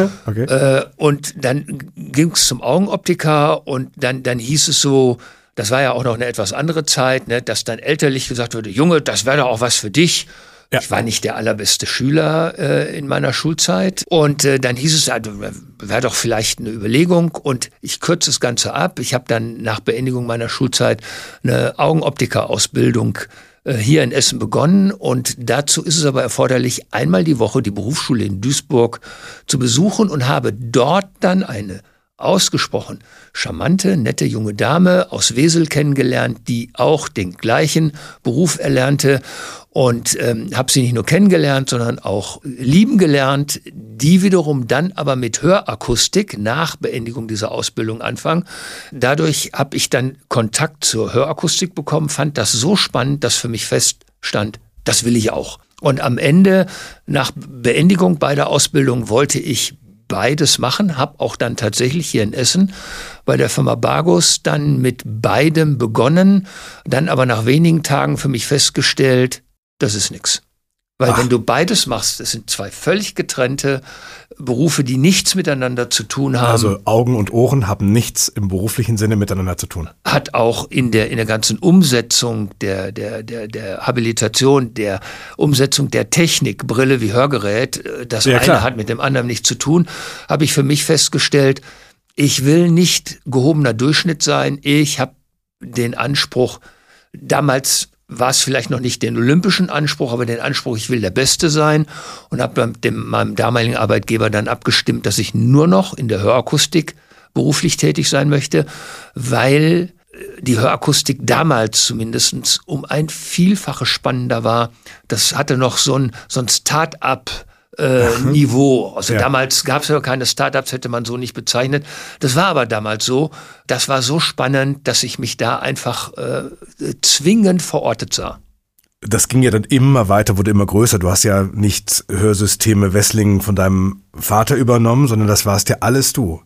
S1: Okay. Und dann ging es zum Augenoptiker und dann hieß es so, das war ja auch noch eine etwas andere Zeit, ne, dass dann elterlich gesagt wurde, Junge, das wäre doch auch was für dich. Ja. Ich war nicht der allerbeste Schüler in meiner Schulzeit. Und dann hieß es, wäre doch vielleicht eine Überlegung. Und ich kürze das Ganze ab. Ich habe dann nach Beendigung meiner Schulzeit eine Augenoptiker-Ausbildung hier in Essen begonnen. Und dazu ist es aber erforderlich, einmal die Woche die Berufsschule in Duisburg zu besuchen und habe dort dann eine ausgesprochen charmante, nette junge Dame aus Wesel kennengelernt, die auch den gleichen Beruf erlernte und habe sie nicht nur kennengelernt, sondern auch lieben gelernt, die wiederum dann aber mit Hörakustik nach Beendigung dieser Ausbildung anfangen. Dadurch habe ich dann Kontakt zur Hörakustik bekommen, fand das so spannend, dass für mich feststand, das will ich auch. Und am Ende, nach Beendigung beider Ausbildungen, wollte ich beides machen, habe auch dann tatsächlich hier in Essen bei der Firma Bargus dann mit beidem begonnen, dann aber nach wenigen Tagen für mich festgestellt, das ist nix. Weil wenn du beides machst, das sind 2 völlig getrennte Berufe, die nichts miteinander zu tun haben.
S2: Also Augen und Ohren haben nichts im beruflichen Sinne miteinander zu tun.
S1: Hat auch in der ganzen Umsetzung der Habilitation, der Umsetzung der Technik, Brille wie Hörgerät, das eine klar. Hat mit dem anderen nichts zu tun, habe ich für mich festgestellt, ich will nicht gehobener Durchschnitt sein. Ich habe den Anspruch, damals war es vielleicht noch nicht den olympischen Anspruch, aber den Anspruch, ich will der Beste sein und habe mit meinem damaligen Arbeitgeber dann abgestimmt, dass ich nur noch in der Hörakustik beruflich tätig sein möchte, weil die Hörakustik damals zumindest um ein Vielfaches spannender war. Das hatte noch so ein Start-up Niveau. Also damals gab es ja keine Startups, hätte man so nicht bezeichnet. Das war aber damals so. Das war so spannend, dass ich mich da einfach zwingend verortet sah.
S2: Das ging ja dann immer weiter, wurde immer größer. Du hast ja nicht Hörsysteme Wesslingen von deinem Vater übernommen, sondern das warst ja alles du.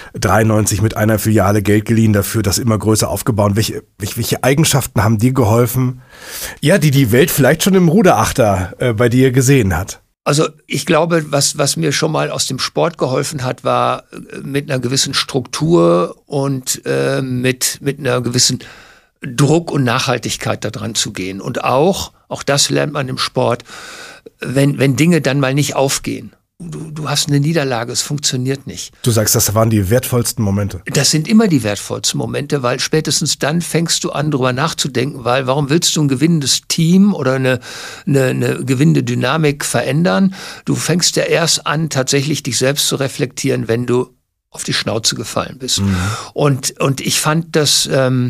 S2: 93 mit einer Filiale Geld geliehen dafür, das immer größer aufgebaut. Welche Eigenschaften haben dir geholfen? Ja, die Welt vielleicht schon im Ruderachter bei dir gesehen hat.
S1: Also ich glaube, was mir schon mal aus dem Sport geholfen hat, war mit einer gewissen Struktur und mit einer gewissen Druck und Nachhaltigkeit da dran zu gehen. Und auch das lernt man im Sport, wenn Dinge dann mal nicht aufgehen. Du hast eine Niederlage, es funktioniert nicht.
S2: Du sagst, das waren die wertvollsten Momente.
S1: Das sind immer die wertvollsten Momente, weil spätestens dann fängst du an, darüber nachzudenken, weil warum willst du ein gewinnendes Team oder eine gewinnende Dynamik verändern? Du fängst ja erst an, tatsächlich dich selbst zu reflektieren, wenn du auf die Schnauze gefallen bist. Mhm. Und ich fand das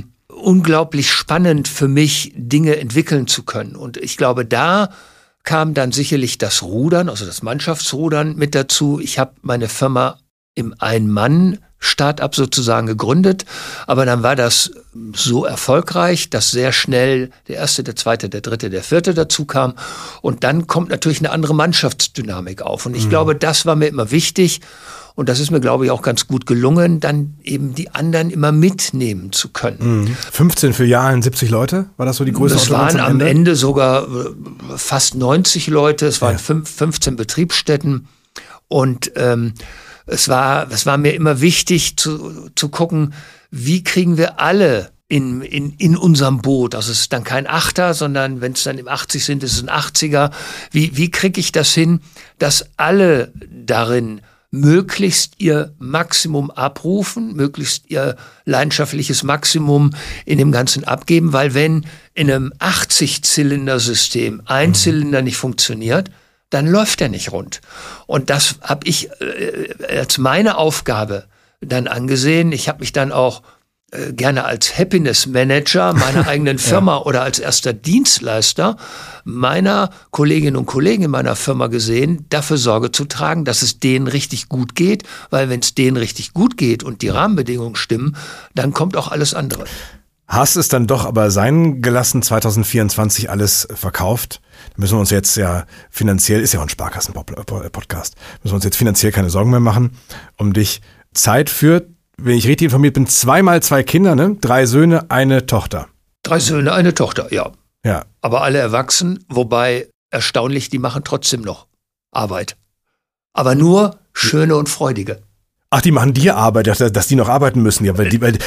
S1: unglaublich spannend für mich, Dinge entwickeln zu können. Und ich glaube, da kam dann sicherlich das Rudern, also das Mannschaftsrudern mit dazu. Ich habe meine Firma im Ein-Mann-Start-up sozusagen gegründet, aber dann war das so erfolgreich, dass sehr schnell der erste, der zweite, der dritte, der vierte dazu kam. Und dann kommt natürlich eine andere Mannschaftsdynamik auf. Und ich glaube, das war mir immer wichtig. Und das ist mir, glaube ich, auch ganz gut gelungen, dann eben die anderen immer mitnehmen zu können.
S2: 15 Filialen, 70 Leute? War das so die Größe?
S1: Es waren am Ende sogar fast 90 Leute. Es waren 15 Betriebsstätten. Und es war mir immer wichtig zu gucken, wie kriegen wir alle in unserem Boot. Also es ist dann kein Achter, sondern wenn es dann im 80 sind, ist es ein 80er. Wie kriege ich das hin, dass alle darin möglichst ihr Maximum abrufen, möglichst ihr leidenschaftliches Maximum in dem Ganzen abgeben, weil wenn in einem 80-Zylinder-System ein Zylinder nicht funktioniert, dann läuft er nicht rund. Und das habe ich als meine Aufgabe dann angesehen. Ich habe mich dann auch gerne als Happiness Manager meiner eigenen Firma oder als erster Dienstleister meiner Kolleginnen und Kollegen in meiner Firma gesehen, dafür Sorge zu tragen, dass es denen richtig gut geht, weil wenn es denen richtig gut geht und die Rahmenbedingungen stimmen, dann kommt auch alles andere.
S2: Hast es dann doch aber sein gelassen, 2024 alles verkauft? Da müssen wir uns jetzt ja finanziell, ist ja auch ein Sparkassen-Podcast, müssen wir uns jetzt finanziell keine Sorgen mehr machen, um dich Zeit für, wenn ich richtig informiert bin, 2 mal 2 Kinder, ne? 3 Söhne, eine Tochter.
S1: 3 Söhne, eine Tochter, ja.
S2: Ja.
S1: Aber alle erwachsen, wobei erstaunlich, die machen trotzdem noch Arbeit. Aber nur schöne und freudige.
S2: Ach, die machen dir Arbeit, dass die noch arbeiten müssen, ja,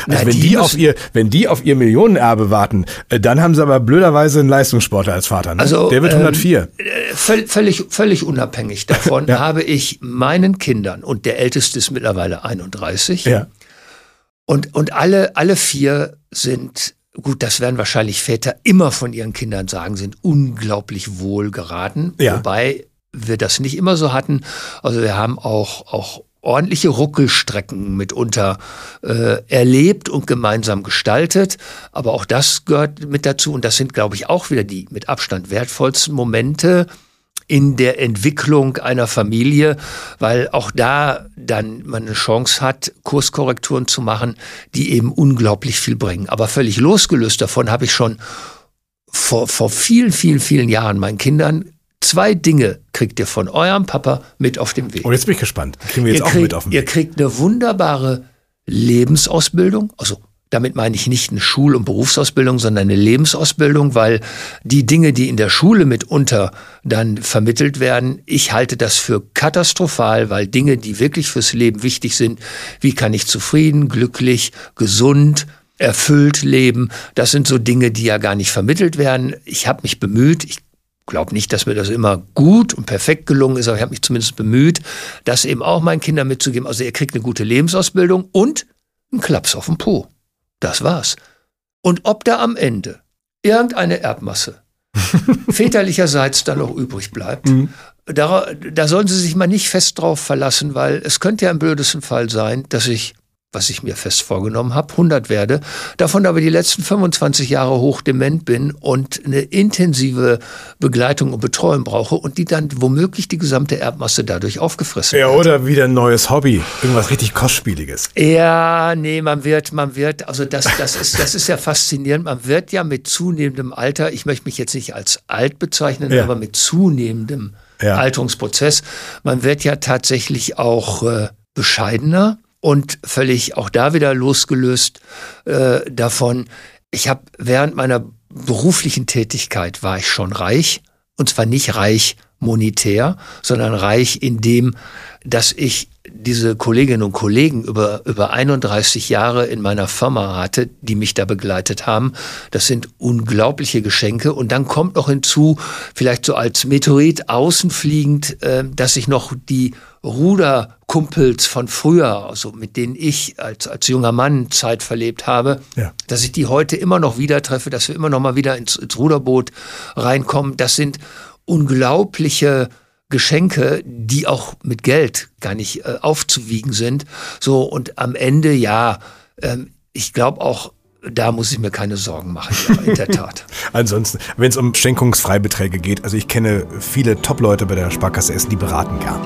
S2: wenn die auf ihr Millionenerbe warten, dann haben sie aber blöderweise einen Leistungssportler als Vater, ne?
S1: Also,
S2: der wird 104.
S1: Völlig unabhängig davon habe ich meinen Kindern, und der Älteste ist mittlerweile 31, und alle 4 sind, gut, das werden wahrscheinlich Väter immer von ihren Kindern sagen, sind unglaublich wohl geraten, wobei wir das nicht immer so hatten. Also wir haben auch ordentliche Ruckelstrecken mitunter erlebt und gemeinsam gestaltet. Aber auch das gehört mit dazu. Und das sind, glaube ich, auch wieder die mit Abstand wertvollsten Momente in der Entwicklung einer Familie, weil auch da dann man eine Chance hat, Kurskorrekturen zu machen, die eben unglaublich viel bringen. Aber völlig losgelöst davon habe ich schon vor vielen, vielen, vielen Jahren meinen Kindern 2 Dinge kriegt ihr von eurem Papa mit auf den Weg.
S2: Und jetzt bin ich gespannt. Kriegen wir jetzt auch mit auf den Weg.
S1: Ihr kriegt eine wunderbare Lebensausbildung. Also damit meine ich nicht eine Schul- und Berufsausbildung, sondern eine Lebensausbildung, weil die Dinge, die in der Schule mitunter dann vermittelt werden, ich halte das für katastrophal, weil Dinge, die wirklich fürs Leben wichtig sind, wie kann ich zufrieden, glücklich, gesund, erfüllt leben, das sind so Dinge, die ja gar nicht vermittelt werden. Ich habe mich bemüht, ich glaube nicht, dass mir das immer gut und perfekt gelungen ist, aber ich habe mich zumindest bemüht, das eben auch meinen Kindern mitzugeben. Also ihr kriegt eine gute Lebensausbildung und einen Klaps auf den Po. Das war's. Und ob da am Ende irgendeine Erbmasse väterlicherseits dann noch übrig bleibt, da sollen Sie sich mal nicht fest drauf verlassen, weil es könnte ja im blödesten Fall sein, dass ich, was ich mir fest vorgenommen habe, 100 werde, davon aber die letzten 25 Jahre hochdement bin und eine intensive Begleitung und Betreuung brauche und die dann womöglich die gesamte Erbmasse dadurch aufgefressen wird.
S2: Ja, oder wieder ein neues Hobby, irgendwas richtig Kostspieliges.
S1: Ja, nee, man wird, also das ist ja faszinierend, man wird ja mit zunehmendem Alter, ich möchte mich jetzt nicht als alt bezeichnen, aber mit zunehmendem Alterungsprozess, man wird ja tatsächlich auch bescheidener. Und völlig auch da wieder losgelöst davon, ich habe während meiner beruflichen Tätigkeit war ich schon reich. Und zwar nicht reich monetär, sondern reich in dem, dass ich diese Kolleginnen und Kollegen über 31 Jahre in meiner Firma hatte, die mich da begleitet haben. Das sind unglaubliche Geschenke. Und dann kommt noch hinzu, vielleicht so als Meteorit außenfliegend, dass ich noch die Ruderkumpels von früher, also mit denen ich als junger Mann Zeit verlebt habe, dass ich die heute immer noch wieder treffe, dass wir immer noch mal wieder ins Ruderboot reinkommen. Das sind unglaubliche Geschenke, die auch mit Geld gar nicht aufzuwiegen sind. So, und am Ende, ich glaube auch, da muss ich mir keine Sorgen machen, ja, in der Tat.
S2: Ansonsten, wenn es um Schenkungsfreibeträge geht, also ich kenne viele Top-Leute bei der Sparkasse Essen, die beraten gern.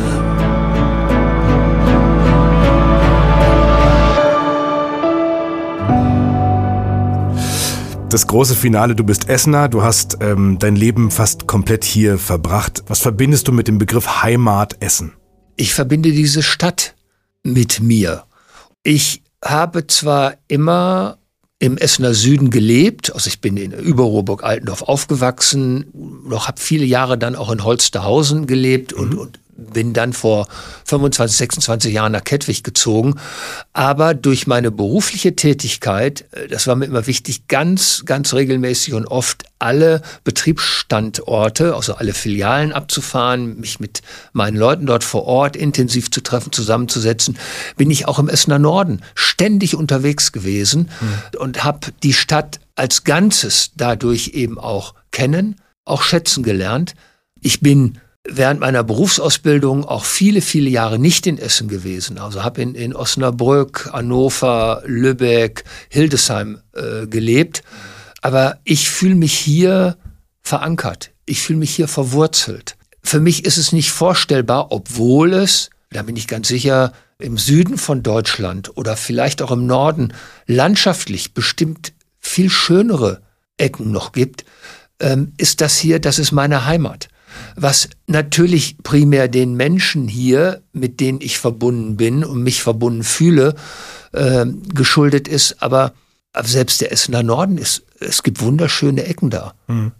S2: Das große Finale, du bist Essener, du hast dein Leben fast komplett hier verbracht. Was verbindest du mit dem Begriff Heimat Essen?
S1: Ich verbinde diese Stadt mit mir. Ich habe zwar immer im Essener Süden gelebt, also ich bin in Überroburg-Altendorf aufgewachsen, habe viele Jahre dann auch in Holsterhausen gelebt und bin dann vor 25, 26 Jahren nach Kettwig gezogen. Aber durch meine berufliche Tätigkeit, das war mir immer wichtig, ganz regelmäßig und oft alle Betriebsstandorte, also alle Filialen abzufahren, mich mit meinen Leuten dort vor Ort intensiv zu treffen, zusammenzusetzen, bin ich auch im Essener Norden ständig unterwegs gewesen und habe die Stadt als Ganzes dadurch eben auch kennen, auch schätzen gelernt. Ich bin während meiner Berufsausbildung auch viele Jahre nicht in Essen gewesen. Also habe in Osnabrück, Hannover, Lübeck, Hildesheim gelebt. Aber ich fühle mich hier verankert. Ich fühle mich hier verwurzelt. Für mich ist es nicht vorstellbar, obwohl es, da bin ich ganz sicher, im Süden von Deutschland oder vielleicht auch im Norden landschaftlich bestimmt viel schönere Ecken noch gibt, ist das ist meine Heimat. Was natürlich primär den Menschen hier, mit denen ich verbunden bin und mich verbunden fühle, geschuldet ist. Aber selbst der Essener Norden es gibt wunderschöne Ecken da.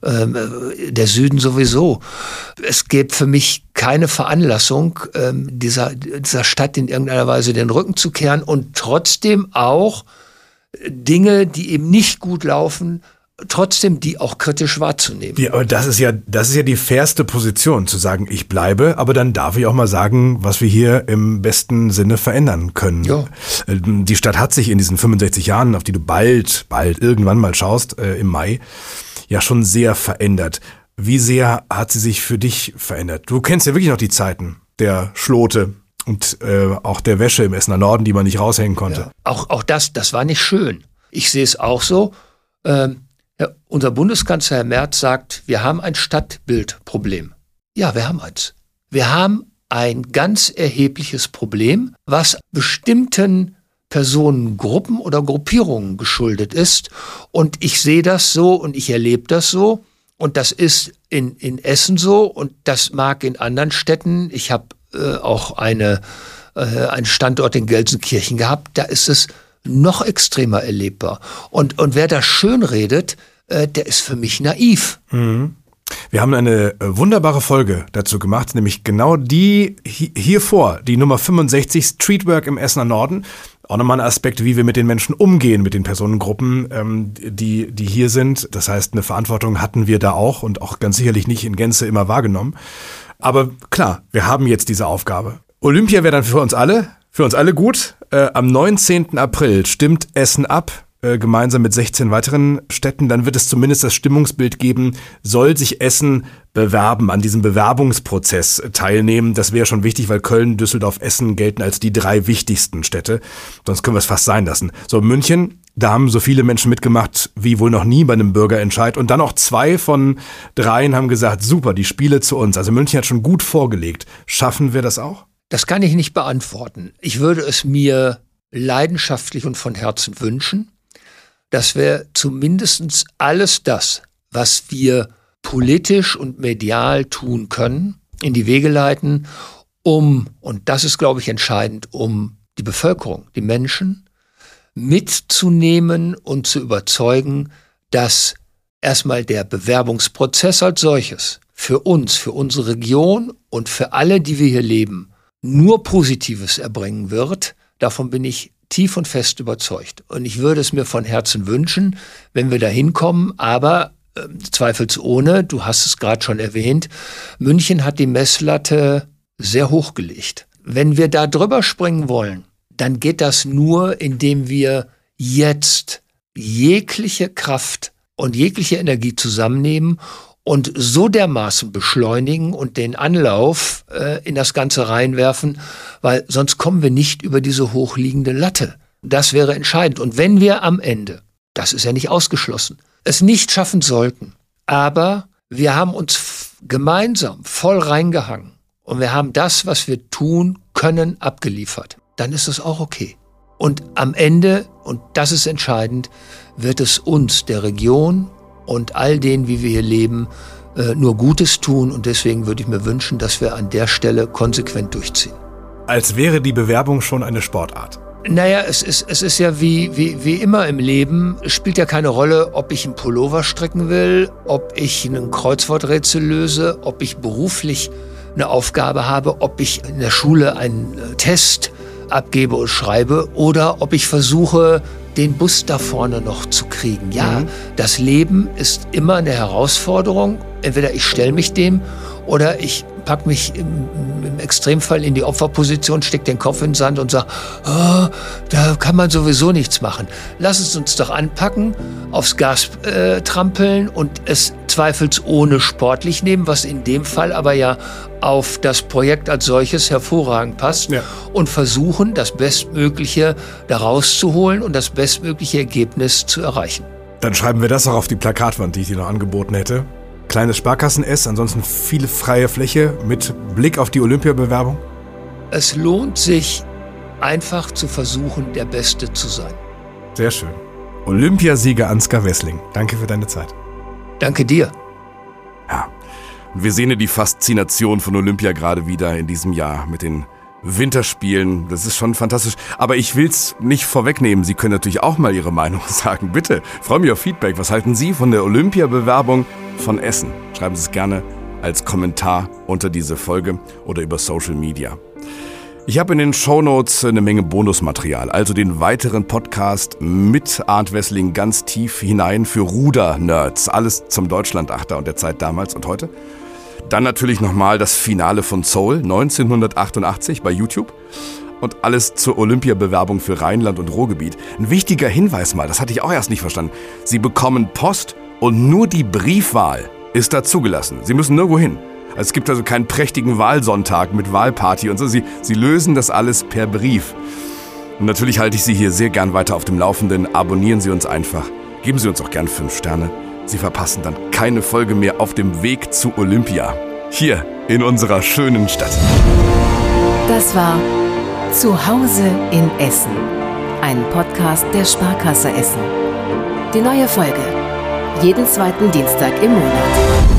S1: Der Süden sowieso. Es gäbe für mich keine Veranlassung, dieser Stadt in irgendeiner Weise den Rücken zu kehren und trotzdem auch Dinge, die eben nicht gut laufen, trotzdem die auch kritisch wahrzunehmen.
S2: Ja, aber das ist ja die fairste Position, zu sagen, ich bleibe, aber dann darf ich auch mal sagen, was wir hier im besten Sinne verändern können. Ja. Die Stadt hat sich in diesen 65 Jahren, auf die du bald irgendwann mal schaust, im Mai, ja schon sehr verändert. Wie sehr hat sie sich für dich verändert? Du kennst ja wirklich noch die Zeiten der Schlote und auch der Wäsche im Essener Norden, die man nicht raushängen konnte.
S1: Ja. Auch das war nicht schön. Ich sehe es auch so. Unser Bundeskanzler Herr Merz sagt, wir haben ein Stadtbildproblem. Ja, wir haben eins. Wir haben ein ganz erhebliches Problem, was bestimmten Personengruppen oder Gruppierungen geschuldet ist. Und ich sehe das so und ich erlebe das so. Und das ist in Essen so und das mag in anderen Städten. Ich habe auch einen Standort in Gelsenkirchen gehabt. Da ist es noch extremer erlebbar. Und wer das schön redet, der ist für mich naiv.
S2: Mhm. Wir haben eine wunderbare Folge dazu gemacht, nämlich genau die hier vor, die Nummer 65, Streetwork im Essener Norden. Auch nochmal ein Aspekt, wie wir mit den Menschen umgehen, mit den Personengruppen, die hier sind. Das heißt, eine Verantwortung hatten wir da auch und auch ganz sicherlich nicht in Gänze immer wahrgenommen. Aber klar, wir haben jetzt diese Aufgabe. Olympia wäre dann für uns alle gut. Am 19. April stimmt Essen ab, gemeinsam mit 16 weiteren Städten. Dann wird es zumindest das Stimmungsbild geben, soll sich Essen bewerben, an diesem Bewerbungsprozess teilnehmen. Das wäre schon wichtig, weil Köln, Düsseldorf, Essen gelten als die 3 wichtigsten Städte. Sonst können wir es fast sein lassen. So, München, da haben so viele Menschen mitgemacht wie wohl noch nie bei einem Bürgerentscheid. Und dann auch 2 von 3 haben gesagt, super, die Spiele zu uns. Also München hat schon gut vorgelegt. Schaffen wir das auch?
S1: Das kann ich nicht beantworten. Ich würde es mir leidenschaftlich und von Herzen wünschen, dass wir zumindest alles das, was wir politisch und medial tun können, in die Wege leiten, und das ist, glaube ich, entscheidend, um die Bevölkerung, die Menschen mitzunehmen und zu überzeugen, dass erstmal der Bewerbungsprozess als solches für uns, für unsere Region und für alle, die wir hier leben, nur Positives erbringen wird. Davon bin ich tief und fest überzeugt. Und ich würde es mir von Herzen wünschen, wenn wir da hinkommen, aber zweifelsohne, du hast es gerade schon erwähnt, München hat die Messlatte sehr hoch gelegt. Wenn wir da drüber springen wollen, dann geht das nur, indem wir jetzt jegliche Kraft und jegliche Energie zusammennehmen und so dermaßen beschleunigen und den Anlauf in das Ganze reinwerfen, weil sonst kommen wir nicht über diese hochliegende Latte. Das wäre entscheidend. Und wenn wir am Ende das ist ja nicht ausgeschlossen, es nicht schaffen sollten, aber wir haben uns gemeinsam voll reingehangen und wir haben das, was wir tun können, abgeliefert, dann ist es auch okay. Und am Ende, und das ist entscheidend, wird es uns, der Region und all denen, wie wir hier leben, nur Gutes tun. Und deswegen würde ich mir wünschen, dass wir an der Stelle konsequent durchziehen.
S2: Als wäre die Bewerbung schon eine Sportart.
S1: Naja, es ist ja wie immer im Leben, es spielt ja keine Rolle, ob ich einen Pullover stricken will, ob ich ein Kreuzworträtsel löse, ob ich beruflich eine Aufgabe habe, ob ich in der Schule einen Test abgebe und schreibe oder ob ich versuche, den Bus da vorne noch zu kriegen. Ja, das Leben ist immer eine Herausforderung. Entweder ich stelle mich dem oder ich packe mich im Extremfall in die Opferposition, stecke den Kopf in den Sand und sage, oh, da kann man sowieso nichts machen. Lass es uns doch anpacken, aufs Gas trampeln und es zweifelsohne sportlich nehmen, was in dem Fall aber ja auf das Projekt als solches hervorragend passt und versuchen, das Bestmögliche daraus zu holen und das bestmögliche Ergebnis zu erreichen.
S2: Dann schreiben wir das auch auf die Plakatwand, die ich dir noch angeboten hätte. Kleines Sparkassen-S, ansonsten viele freie Fläche mit Blick auf die Olympiabewerbung?
S1: Es lohnt sich, einfach zu versuchen, der Beste zu sein.
S2: Sehr schön. Olympiasieger Ansgar Wessling, danke für deine Zeit.
S1: Danke dir.
S2: Ja, und wir sehen ja die Faszination von Olympia gerade wieder in diesem Jahr mit den Winterspielen. Das ist schon fantastisch. Aber ich will's nicht vorwegnehmen. Sie können natürlich auch mal Ihre Meinung sagen. Bitte, freue mich auf Feedback. Was halten Sie von der Olympiabewerbung von Essen? Schreiben Sie es gerne als Kommentar unter diese Folge oder über Social Media. Ich habe in den Shownotes eine Menge Bonusmaterial, also den weiteren Podcast mit Arndt Wessling ganz tief hinein für Ruder-Nerds. Alles zum Deutschlandachter und der Zeit damals und heute. Dann natürlich nochmal das Finale von Seoul 1988 bei YouTube und alles zur Olympiabewerbung für Rheinland und Ruhrgebiet. Ein wichtiger Hinweis mal, das hatte ich auch erst nicht verstanden. Sie bekommen Post und nur die Briefwahl ist da zugelassen. Sie müssen nirgendwo hin. Es gibt also keinen prächtigen Wahlsonntag mit Wahlparty und so. Sie lösen das alles per Brief. Und natürlich halte ich Sie hier sehr gern weiter auf dem Laufenden. Abonnieren Sie uns einfach. Geben Sie uns auch gern 5 Sterne. Sie verpassen dann keine Folge mehr auf dem Weg zu Olympia. Hier in unserer schönen Stadt.
S3: Das war Zuhause in Essen. Ein Podcast der Sparkasse Essen. Die neue Folge. Jeden zweiten Dienstag im Monat.